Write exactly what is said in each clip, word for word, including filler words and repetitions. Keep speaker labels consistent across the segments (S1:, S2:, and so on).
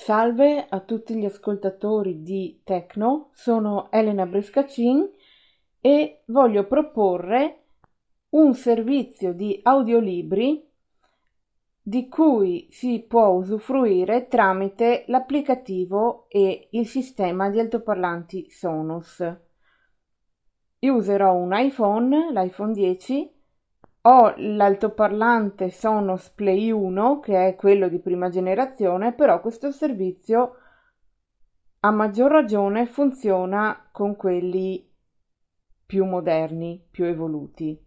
S1: Salve a tutti gli ascoltatori di Tecno, sono Elena Brescacin e voglio proporre un servizio di audiolibri di cui si può usufruire tramite l'applicativo e il sistema di altoparlanti Sonos. Io userò un iPhone, l'iPhone dieci. Ho l'altoparlante Sonos Play uno, che è quello di prima generazione, però questo servizio a maggior ragione funziona con quelli più moderni, più evoluti.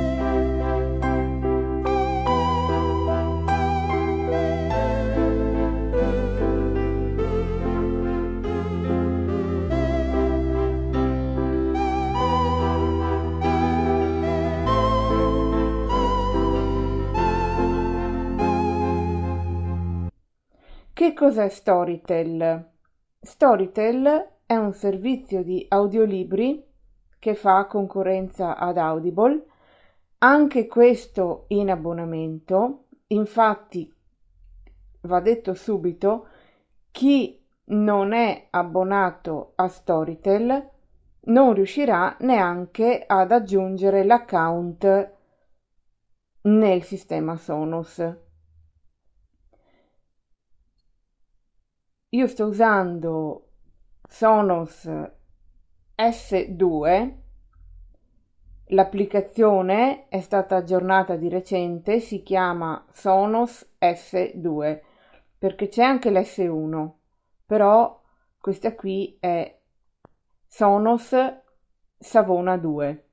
S1: Che cos'è Storytel? Storytel è un servizio di audiolibri che fa concorrenza ad Audible, anche questo in abbonamento. Infatti, va detto subito, chi non è abbonato a Storytel non riuscirà neanche ad aggiungere l'account nel sistema Sonos. Io sto usando Sonos S due, l'applicazione è stata aggiornata di recente, si chiama Sonos S due, perché c'è anche l'S uno, però questa qui è Sonos Savona due.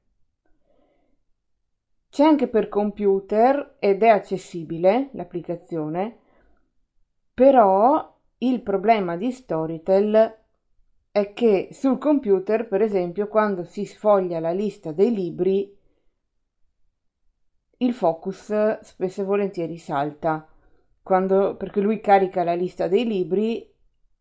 S1: C'è anche per computer ed è accessibile l'applicazione, però il problema di Storytel è che sul computer, per esempio, quando si sfoglia la lista dei libri, il focus spesso e volentieri salta, quando, perché lui carica la lista dei libri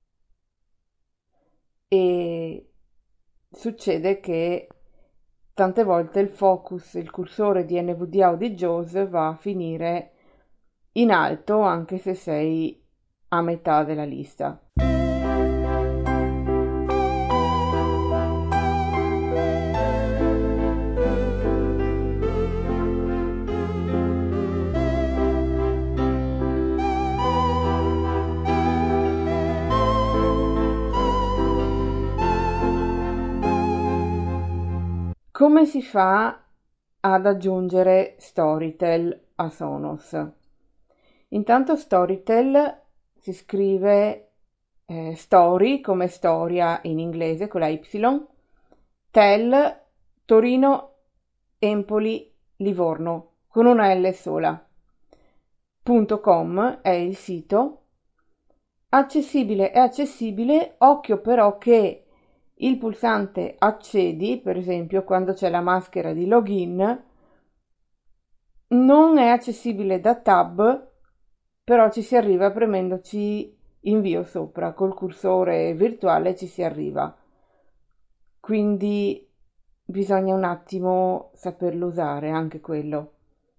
S1: e succede che tante volte il focus, il cursore di N V D A o di JAWS va a finire in alto anche se sei a metà della lista. Come si fa ad aggiungere Storytel a Sonos? Intanto Storytel si scrive eh, story come storia in inglese con la Y, tel Torino, Empoli, Livorno con una L sola. .com è il sito. Accessibile è accessibile, occhio però che il pulsante accedi, per esempio quando c'è la maschera di login, non è accessibile da tab, però ci si arriva premendoci invio sopra, col cursore virtuale ci si arriva. Quindi bisogna un attimo saperlo usare anche quello.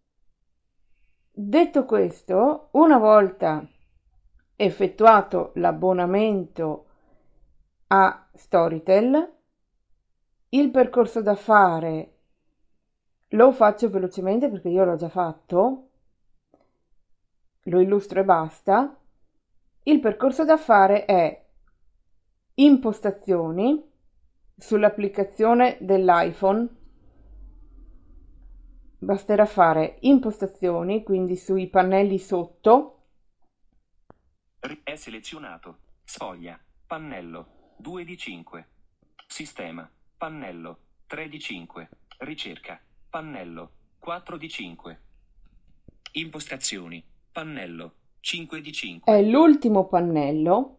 S1: Detto questo, una volta effettuato l'abbonamento a Storytel, il percorso da fare lo faccio velocemente perché io l'ho già fatto, lo illustro e basta. Il percorso da fare è impostazioni sull'applicazione dell'iPhone. Basterà fare impostazioni, quindi sui pannelli sotto.
S2: È selezionato. Sfoglia. Pannello. due di cinque. Sistema. Pannello. tre di cinque. Ricerca. Pannello. quattro di cinque. Impostazioni. Pannello. cinque di cinque.
S1: È l'ultimo pannello.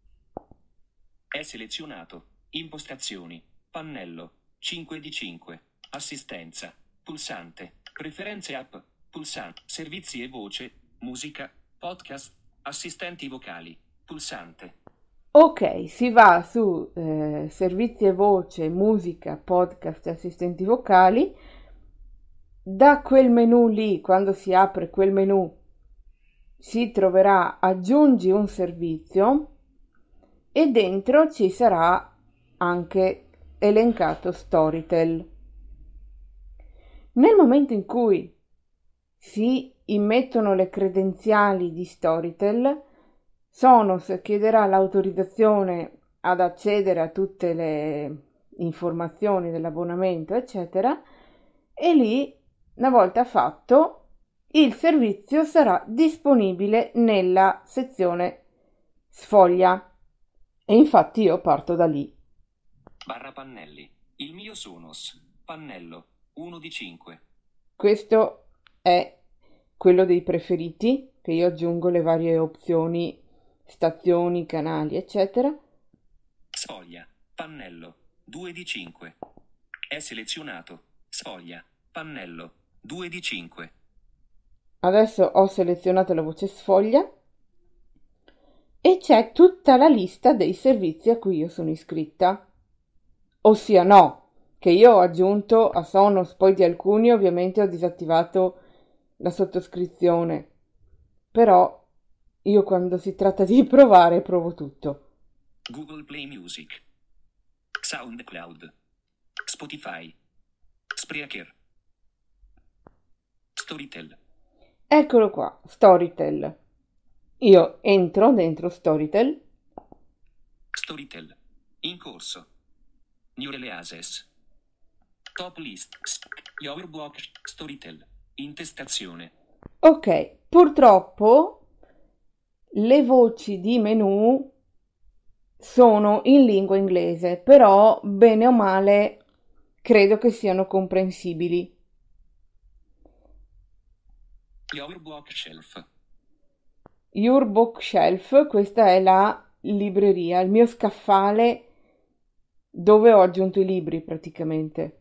S2: È selezionato. Impostazioni. Pannello. cinque di cinque. Assistenza. Pulsante. Preferenze app. Pulsante. Servizi e voce. Musica. Podcast. Assistenti vocali. Pulsante.
S1: Ok, si va su eh, servizi e voce, musica, podcast e assistenti vocali. Da quel menu lì, quando si apre quel menu, si troverà aggiungi un servizio. e dentro ci sarà anche elencato Storytel. Nel momento in cui si immettono le credenziali di Storytel, Sonos chiederà l'autorizzazione ad accedere a tutte le informazioni dell'abbonamento, eccetera, e lì, una volta fatto, il servizio sarà disponibile nella sezione sfoglia. E infatti io parto da lì.
S2: Barra pannelli. Il mio Sonos. Pannello. uno di cinque.
S1: Questo è quello dei preferiti, che io aggiungo le varie opzioni, stazioni, canali, eccetera.
S2: Sfoglia. Pannello. due di cinque. È selezionato. Sfoglia. Pannello. due di cinque.
S1: Adesso ho selezionato la voce sfoglia e c'è tutta la lista dei servizi a cui io sono iscritta. Ossia no, che io ho aggiunto a Sonos, poi di alcuni ovviamente ho disattivato la sottoscrizione. Però io quando si tratta di provare provo tutto.
S2: Google Play Music. SoundCloud. Spotify. Spreaker. Storytel.
S1: Eccolo qua, Storytel. Io entro dentro Storytel.
S2: Storytel. In corso. New releases. Top list. Your book. Storytel. Intestazione.
S1: Ok, purtroppo le voci di menu sono in lingua inglese, però bene o male credo che siano comprensibili.
S2: Your bookshelf.
S1: Your Bookshelf, questa è la libreria, il mio scaffale dove ho aggiunto i libri praticamente.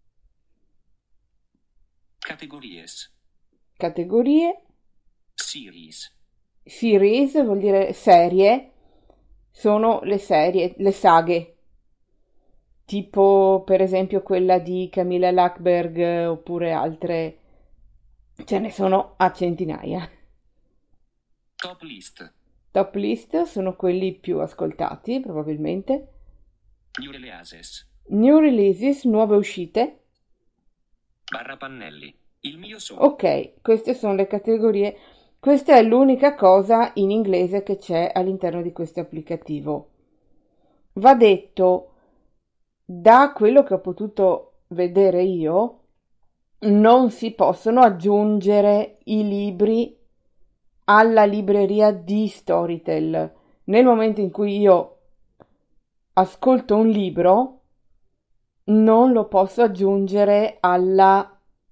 S2: Categories.
S1: Categorie.
S2: Series.
S1: Series vuol dire serie, sono le serie, le saghe, tipo per esempio quella di Camilla Lackberg oppure altre, ce ne sono a centinaia.
S2: Top list.
S1: Top list sono quelli più ascoltati probabilmente.
S2: New releases.
S1: New releases, nuove uscite.
S2: Barra pannelli. Il mio sono.
S1: Ok, queste sono le categorie. Questa è l'unica cosa in inglese che c'è all'interno di questo applicativo. Va detto, da quello che ho potuto vedere io, non si possono aggiungere i libri alla libreria di Storytel. Nel momento in cui io ascolto un libro, non lo posso aggiungere alla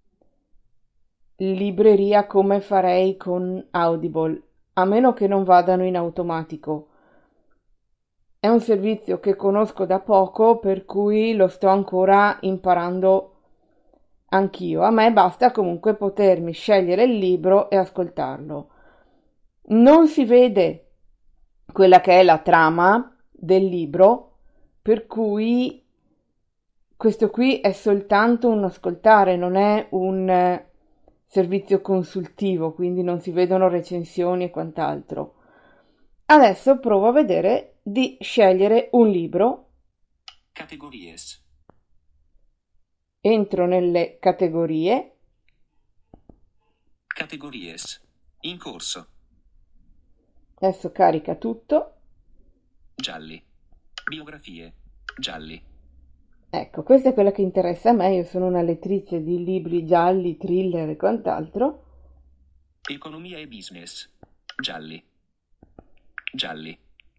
S1: libreria come farei con Audible, a meno che non vadano in automatico. È un servizio che conosco da poco, per cui lo sto ancora imparando anch'io. A me basta comunque potermi scegliere il libro e ascoltarlo. Non si vede quella che è la trama del libro, per cui questo qui è soltanto un ascoltare, non è un servizio consultivo, quindi non si vedono recensioni e quant'altro. Adesso provo a vedere di scegliere un libro.
S2: Categories.
S1: Entro nelle categorie.
S2: Categories. In corso.
S1: Adesso carica tutto.
S2: Gialli. Biografie. Gialli.
S1: Ecco, questa è quella che interessa a me. Io sono una lettrice di libri gialli, thriller e quant'altro.
S2: Economia e business. Gialli. Gialli.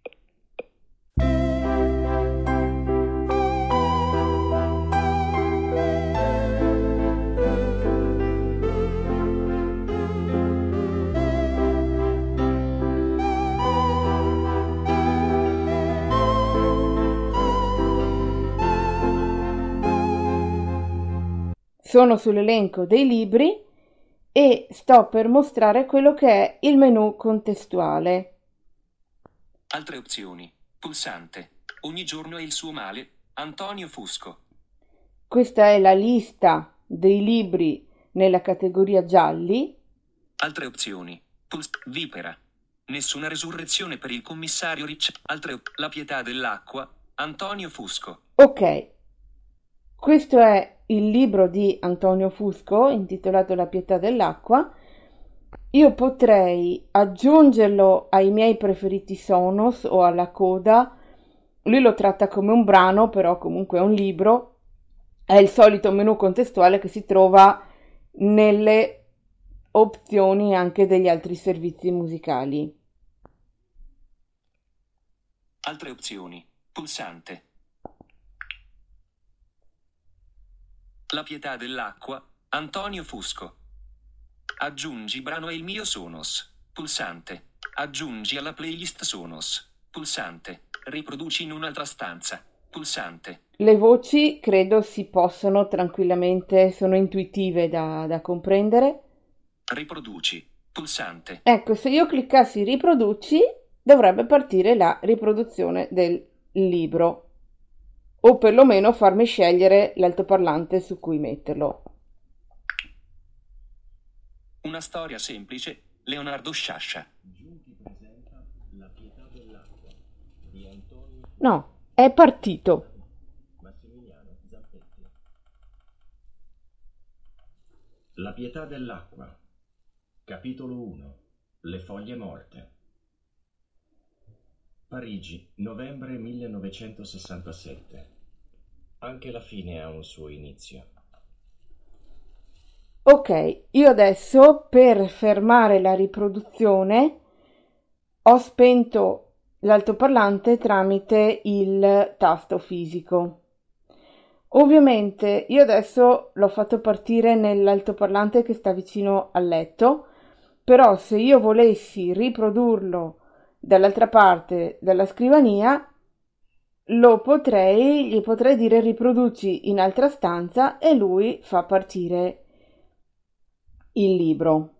S1: Sono sull'elenco dei libri e sto per mostrare quello che è il menu contestuale.
S2: Altre opzioni. Pulsante. Ogni giorno è il suo male. Antonio Fusco.
S1: Questa è la lista dei libri nella categoria gialli.
S2: Altre opzioni. Puls- Vipera. Nessuna resurrezione per il commissario Ricci. Altre op- La pietà dell'acqua, Antonio Fusco.
S1: Ok, questo è il libro di Antonio Fusco intitolato La pietà dell'acqua. Io potrei aggiungerlo ai miei preferiti Sonos o alla coda. Lui lo tratta come un brano, però comunque è un libro. È il solito menu contestuale che si trova nelle opzioni anche degli altri servizi musicali.
S2: Altre opzioni. Pulsante. La pietà dell'acqua, Antonio Fusco. Aggiungi brano e il mio Sonos. Pulsante. Aggiungi alla playlist Sonos. Pulsante. Riproduci in un'altra stanza. Pulsante.
S1: Le voci credo si possono tranquillamente, sono intuitive da, da comprendere.
S2: Riproduci. Pulsante.
S1: Ecco, se io cliccassi riproduci, dovrebbe partire la riproduzione del libro, o perlomeno farmi scegliere l'altoparlante su cui metterlo.
S2: Una storia semplice, Leonardo Sciascia.
S3: La pietà dell'acqua di Antonio
S1: No, è partito.
S3: Massimiliano Zampetti. La pietà dell'acqua. Capitolo uno. Le foglie morte. Parigi, novembre millenovecentosessantasette. Anche la fine ha un suo inizio.
S1: Ok, io adesso per fermare la riproduzione ho spento l'altoparlante tramite il tasto fisico. Ovviamente io adesso l'ho fatto partire nell'altoparlante che sta vicino al letto, però se io volessi riprodurlo dall'altra parte della scrivania, lo potrei, gli potrei dire riproduci in altra stanza e lui fa partire il libro.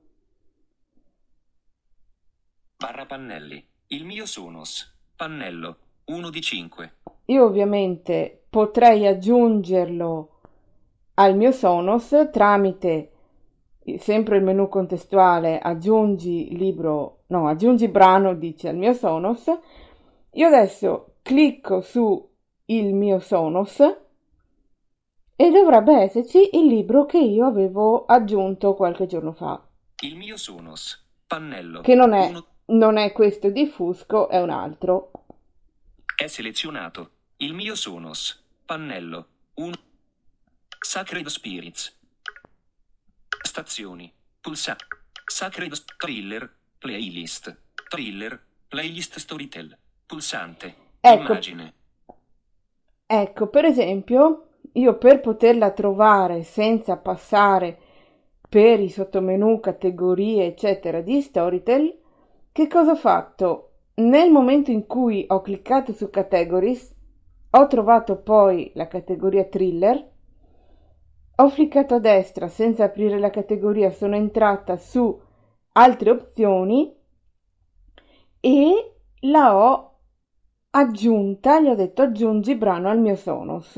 S2: Barra pannelli. Il mio Sonos. Pannello. uno di cinque.
S1: Io ovviamente potrei aggiungerlo al mio Sonos tramite sempre il menu contestuale aggiungi libro, no, aggiungi brano, dice al mio Sonos. Io adesso clicco su il mio Sonos e dovrebbe esserci il libro che io avevo aggiunto qualche giorno fa,
S2: Il mio Sonos. Pannello.
S1: che non è,
S2: uno.
S1: non è questo di Fusco, è un altro.
S2: È selezionato. Il mio Sonos. Pannello. uno. Sacred Spirits. Stazioni. Pulsa. Sacred Thriller. Playlist. Thriller. Playlist Storytel. Pulsante.
S1: Ecco.
S2: Immagine.
S1: Ecco, per esempio, io per poterla trovare senza passare per i sottomenu, categorie, eccetera di Storytel, che cosa ho fatto? Nel momento in cui ho cliccato su Categories, ho trovato poi la categoria Thriller, ho cliccato a destra senza aprire la categoria, sono entrata su altre opzioni e la ho aggiunta, gli ho detto aggiungi brano al mio Sonos.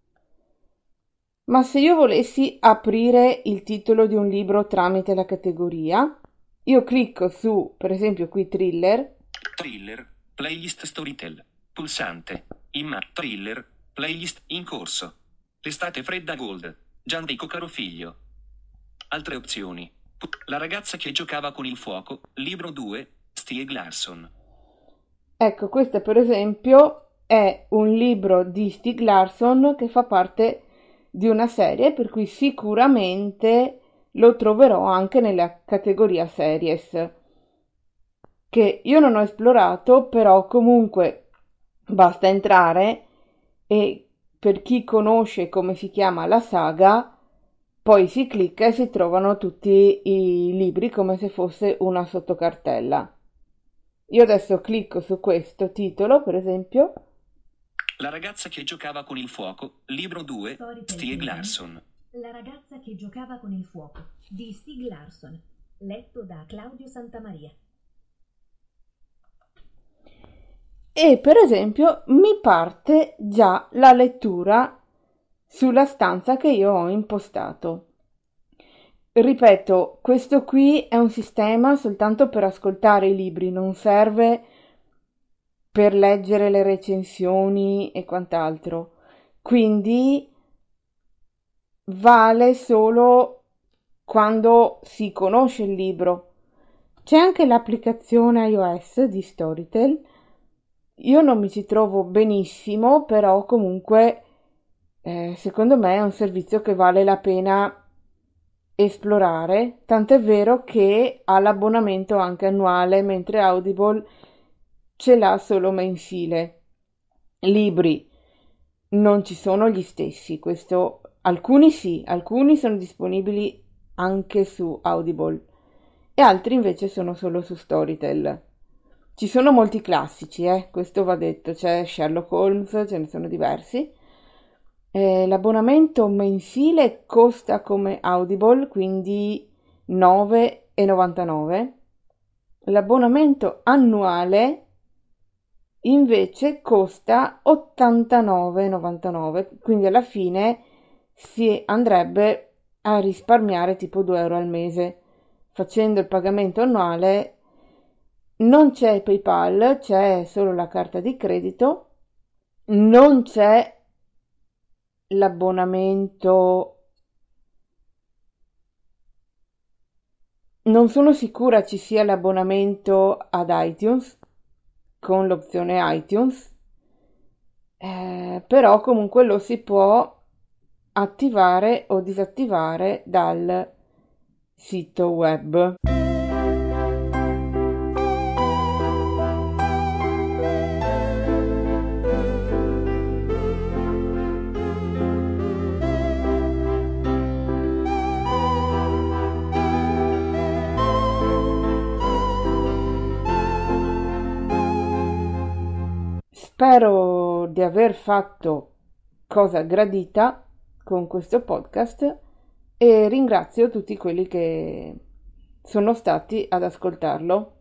S1: Ma se io volessi aprire il titolo di un libro tramite la categoria, io clicco su, per esempio qui Thriller.
S2: Thriller. Playlist Storytel. Pulsante. Imma. Thriller. Playlist in corso. L'estate fredda Gold. Gianrico Carofiglio. Altre opzioni. La ragazza che giocava con il fuoco. Libro due. Stieg Larsson.
S1: Ecco, questo per esempio è un libro di Stieg Larsson che fa parte di una serie, per cui sicuramente lo troverò anche nella categoria series, che io non ho esplorato, però comunque basta entrare e per chi conosce come si chiama la saga, poi si clicca e si trovano tutti i libri come se fosse una sottocartella. Io adesso clicco su questo titolo, per esempio.
S2: La ragazza che giocava con il fuoco. Libro due. Stieg Larsson.
S4: La ragazza che giocava con il fuoco di Stieg Larsson, letto da Claudio Santamaria.
S1: E per esempio mi parte già la lettura sulla stanza che io ho impostato. ripeto, questo qui è un sistema soltanto per ascoltare i libri, non serve per leggere le recensioni e quant'altro. Quindi vale solo quando si conosce il libro. C'è anche l'applicazione iOS di Storytel. Io non mi ci trovo benissimo, però comunque eh, secondo me è un servizio che vale la pena esplorare, tant'è vero che ha l'abbonamento anche annuale, mentre Audible ce l'ha solo mensile. Libri non ci sono gli stessi, questo alcuni sì, alcuni sono disponibili anche su Audible e altri invece sono solo su Storytel. Ci sono molti classici, eh, questo va detto, c'è Sherlock Holmes, ce ne sono diversi. Eh, l'abbonamento mensile costa come Audible, quindi nove e novantanove. L'abbonamento annuale invece costa ottantanove e novantanove, quindi alla fine si andrebbe a risparmiare tipo due euro al mese. Facendo il pagamento annuale non c'è PayPal, c'è solo la carta di credito, non c'è l'abbonamento, non sono sicura ci sia l'abbonamento ad iTunes con l'opzione iTunes, eh, però comunque lo si può attivare o disattivare dal sito web. Spero di aver fatto cosa gradita con questo podcast e ringrazio tutti quelli che sono stati ad ascoltarlo.